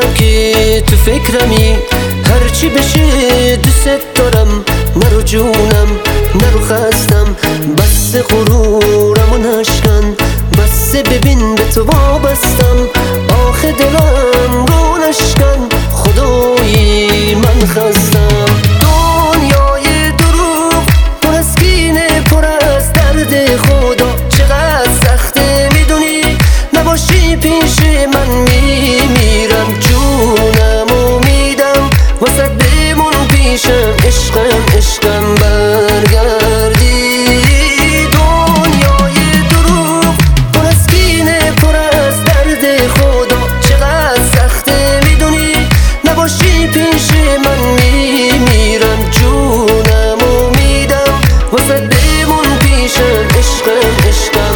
میدونم که تو فکرمی، هرچی بشه دوست دارم. نرو جونم نرو خستم، بس غرورمو نشکن، بس ببین به تو وابستم. آخه دلم رو نشکن، خدایی من خستم. دنیای دروغ پر از کینه، پر از درد، خدا چقدر سخته میدونی. نباشی پیش من میمیرم، جونمو میدم واسه بمون پیشم. عشقم عشقم برگردی. دنیای دروغ پر از کینه، پر از درد، خدا چقدر سخته میدونی. نباشی پیش من میمیرم، جونمو میدم واسه بمون پیشم. عشقم عشقم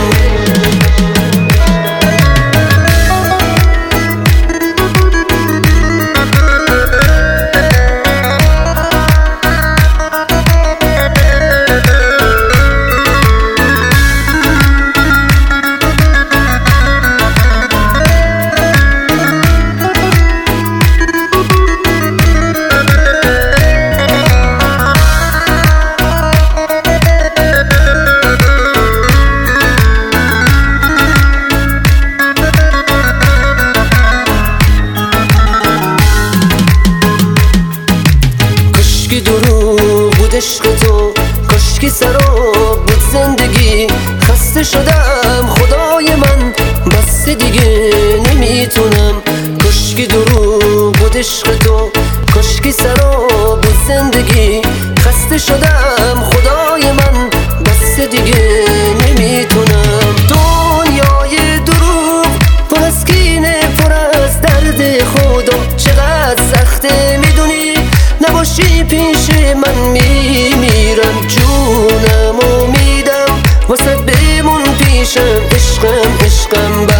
کاشکی دروغ بود عشق تو، کاشکی سراب بود زندگی. خسته شدم خدای من، بس دیگه نمیتونم. کاشکی دروغ بود عشق تو، کاشکی سراب بود زندگی. خسته شدم خدای من، بس دیگه نمیتونم. دنیای دروغ پر از کینه، پر از درد، خدا چقدر سخته میدونی. نباشی پیش من میمیرم، جونمو میدم واسه بمون پیشم. عشقم عشقم